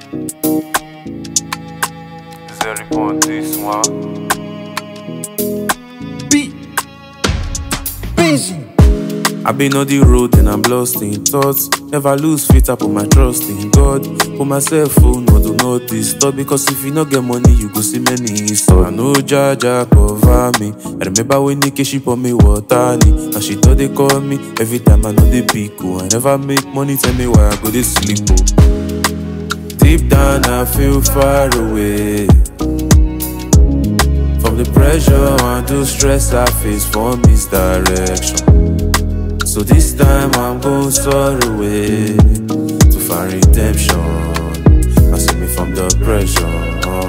Zeri on this one. I've been on the road and I'm lost in thoughts. Never lose faith, I put my trust in God. Put myself on, no do not disturb. Because if you not get money, you go see many so I know Jaja cover me. I remember when Nikki she pour me water. Now she thought they call me every time I know they pick. Oh, I never make money, tell me why I go to sleep. Oh. Deep down I feel far away from the pressure and the stress I face for misdirection. So this time I'm going far away to find redemption. I save me from the pressure.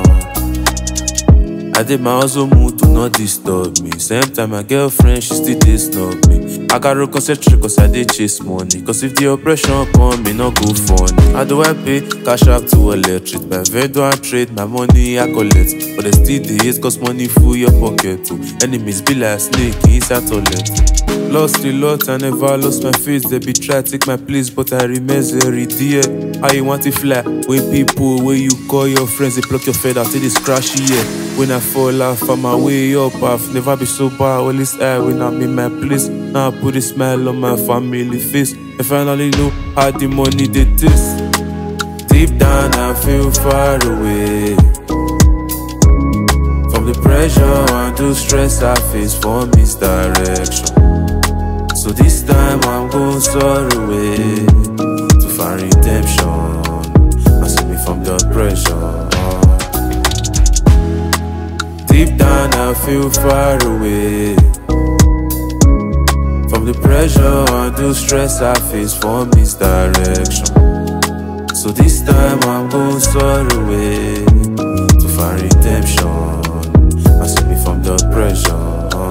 I did my hustle move to not disturb me. Same time my girlfriend, she still disturb me. I gotta concentrate cause I did chase money. Cause if the oppression come, me not go funny. How do I pay? Cash out to electric. My vendor I trade, my money I collect. But they still the hate cause money full your pocket too. Enemies be like snake inside toilet. Lost a lot, I never lost my face. They be try to take my place, but I remain very dear. How you want to fly? When people, when you call your friends, they pluck your feather till it's crashy, yeah. When I fall off, I'm my way up. I've never been so bad, always high when I'm in my place. Now I put a smile on my family face. I finally know how the money they taste. Deep down, I feel far away from the pressure and the stress I face for misdirection. So this time I'm going far away to find redemption. I save me from the pressure. Deep down I feel far away from the pressure and the stress I face for misdirection. So this time I'm going far away to find redemption. I save me from the pressure.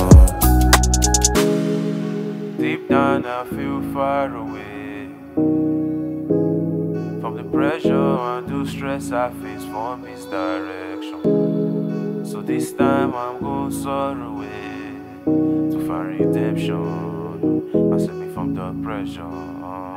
Deep down I feel far away from the pressure and the stress I face for misdirection. So this time I'm going far away to find redemption. I save me from the pressure.